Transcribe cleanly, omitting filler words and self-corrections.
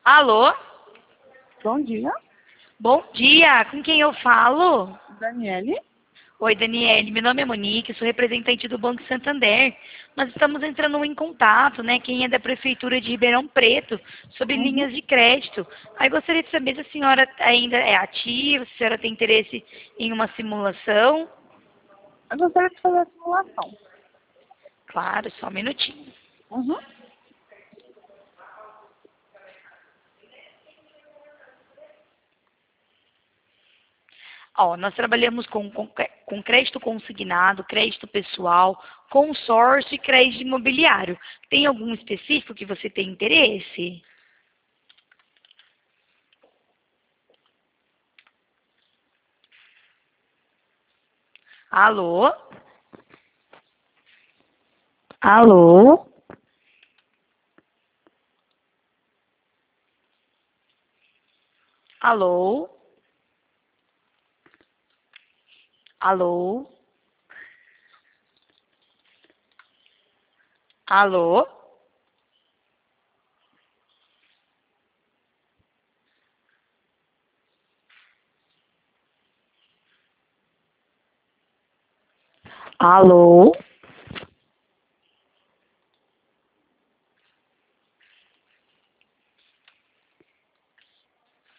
Alô? Bom dia, Bom dia, com quem eu falo? Daniele. Oi, Daniele, meu nome é Monique, sou representante do Banco Santander. Nós estamos entrando em contato, né, quem é da Prefeitura de Ribeirão Preto, sobre Uhum. linhas de crédito. Aí gostaria de saber se a senhora ainda é ativa, se a senhora tem interesse em uma simulação. Eu gostaria de fazer a simulação. Claro, só um minutinho. Uhum. Ó, nós trabalhamos com crédito consignado, crédito pessoal, consórcio e crédito imobiliário. Tem algum específico que você tem interesse? Alô? Alô? Alô? Alô? Alô? Alô?